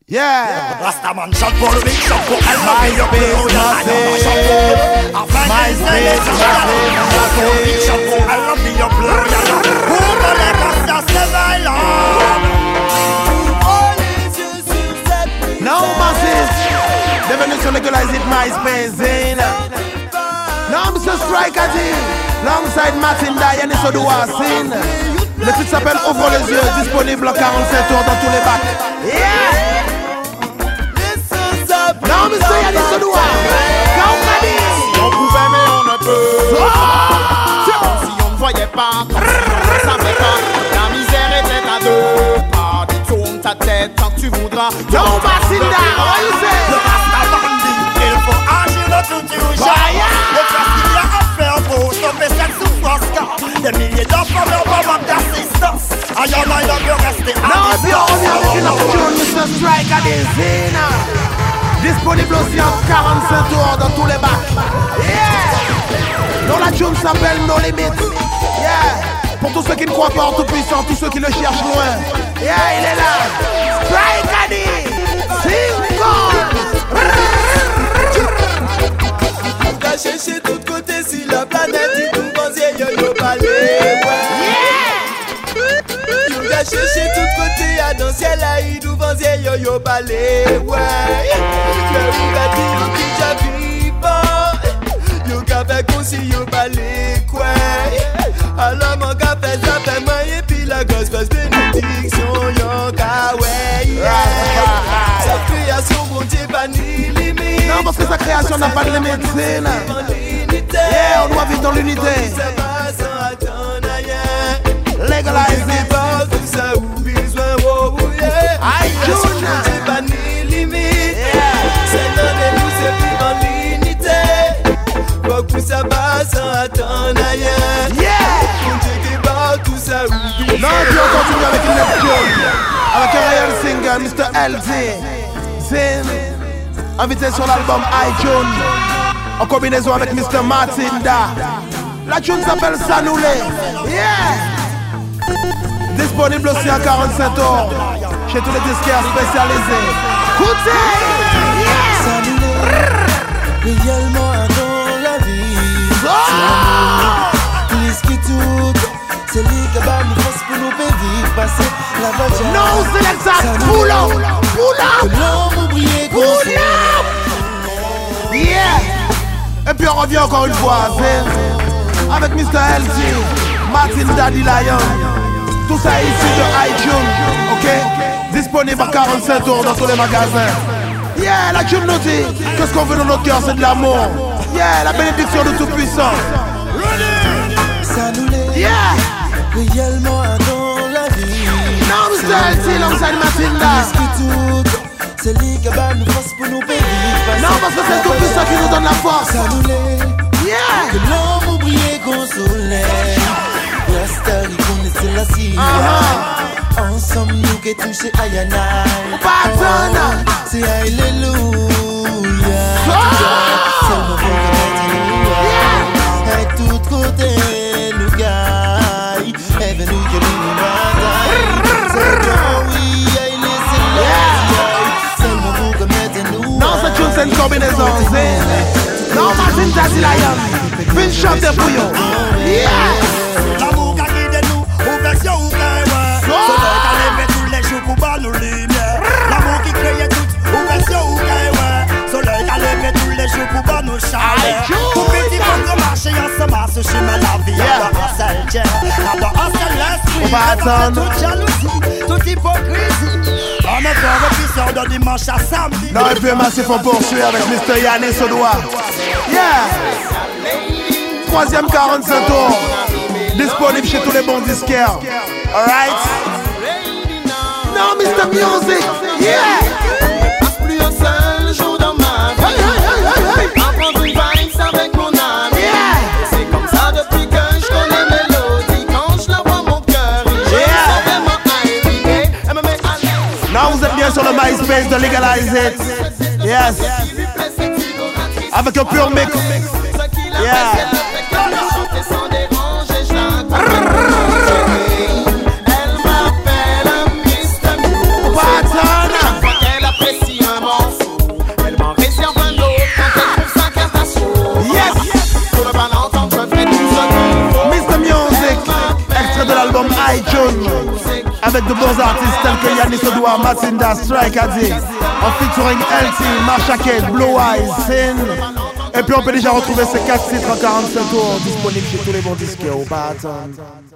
Yeah. Rastaman shot for the big shot for I love you. My space, big shot for I love you. Who let us just survive? No masses. Definition legalize it, MySpace. Non, Mr. Striker D. Alongside Martin Diane, et Sodoua Sin. Le titre s'appelle Ouvre les yeux. Disponible en 47 tours dans tous les bacs. Yeah. Non, Mr. Yannis Sodoua. Kaoukadi. Si on pouvait, mais on ne peut pas. Si on ne voyait pas, ça fait pas. La misère était à deux. Ah, détourne ta tête tant que tu voudras. Non, Macinda, what you say? Le Rastabandi, il faut agir de toute urgence. Le cas qu'il y a à faire pour stopper cette souffrance. Des milliers d'enfants n'ont pas manque d'assistance. Aïe, aïe, aïe, rester à non, et puis on revient avec une autre tune, Mr. Striker des Zina. Disponible aussi en 45 tours dans tous les bacs. Yeah. Non, la tune s'appelle No Limit. Yeah. Pour tous ceux qui ne croient pas en tout puissant, tous ceux qui le cherchent loin. Yeah, il est là. Striker D. On va chercher de tous côtés si la planète dit tout penser yo balé. On va chercher de tous côtés à dans ciel là il nous penser yo balé. Ouais. Le ou va dire qui j'avais vivant. Yo café aussi yo balé quoi. Alors mon café ça fait moi et puis la gosse passe bénédiction yo kawaii. Sa création bon Dieu pas ni limite. Non, parce que sa création n'a pas de limite. Yeah, on doit vivre dans l'unité. Legalize it. Tout ça ou besoin iTunes. pas ni limite. C'est dans les nous c'est vivre en l'unité. Beaucoup ça passe sans attendre ailleurs. Yeah. On te débat tout ça ou besoin. Non, puis on continue avec une autre tune. Avec un réel singer, Mr. LT. Zin. Invité sur l'album iTunes. En combinaison avec Mr. Matinda. La tune s'appelle Sanoulé. Yeah. Disponible aussi à 47 tours chez tous les disquaires spécialisés. Écoutez. Sanoulé. Réellement dans la vie. Plus qui tout. C'est lui qui va nous force pour nous vivre passer la voiture. Non, c'est ça. Pull up. Pull up. L'homme oublié qu'on yeah. Et puis on revient encore une fois avec Mr. LT, Martin Daddy Lion. Tout ça ici de iTunes, ok? Disponible à 45 tours dans tous les magasins. Yeah, la tune nous dit que ce qu'on veut dans notre cœur c'est de l'amour. Yeah, la bénédiction de tout puissant. Sanoulé. Yeah. Réellement dans la vie. Non, Mr. LT, alongside Matinda. C'est lui qui va nous force pour nous payer. Non, parce que c'est tout puissant qui nous donne la force. Sanoulé. Yeah. Que l'homme oublié consolé. Resta lui connaît la scie. Ensemble nous qui touché à Yana. Patana. C'est Alléluia. Seulement pour que et tout côté nous gagne. Et venu que nous bataille. C'est toi oui, seulement pour que mettez-nous. Non, cette tune c'est une combinaison. Non, Martin Daddy Lion. Fin shot de bouillon. Yeah. L'amour qui guide nous, ouverture ou caïwa. Soleil qui lève tous les jours pour voir nos lumières. L'amour qui crée tout, ouverture ou caïwa. Soleil qui lève tous les jours pour voir nos chaleurs. Pour petit monde marcher ensemble à ce chemin la vie. Dans un seul cœur, dans un seul esprit. On va attendre. Toute jalousie, toute hypocrisie. On est fort et puissant de dimanche à samedi. Non, et puis massif, on poursuit avec Mr. Yannis Sodoua. Yeah. Troisième 45 tours. Disponible chez tous les bons disquaires. Alright. Non, Mr. Music. Yeah. Plus un seul jour dans ma vie. Apprendre une vibe avec mon âme. Yeah. C'est comme ça depuis que je connais mélodie. Quand je la vois mon cœur, il est vraiment arrivé. Elle me met à l'aise. Non, vous êtes bien sur le MySpace de Legalize It. Yes. Avec un pur mix. Yeah. Elle m'appelle un Mr. Music. Patana. Elle a avec de bons artistes tels que Yannis Odoa, Matinda, Strike Addict, en featuring LT, Marsha Kate, Blue Eyes, Sin. Et puis on peut déjà retrouver ces 4 titres en 45 tours disponibles chez tous les bons disques au Baton.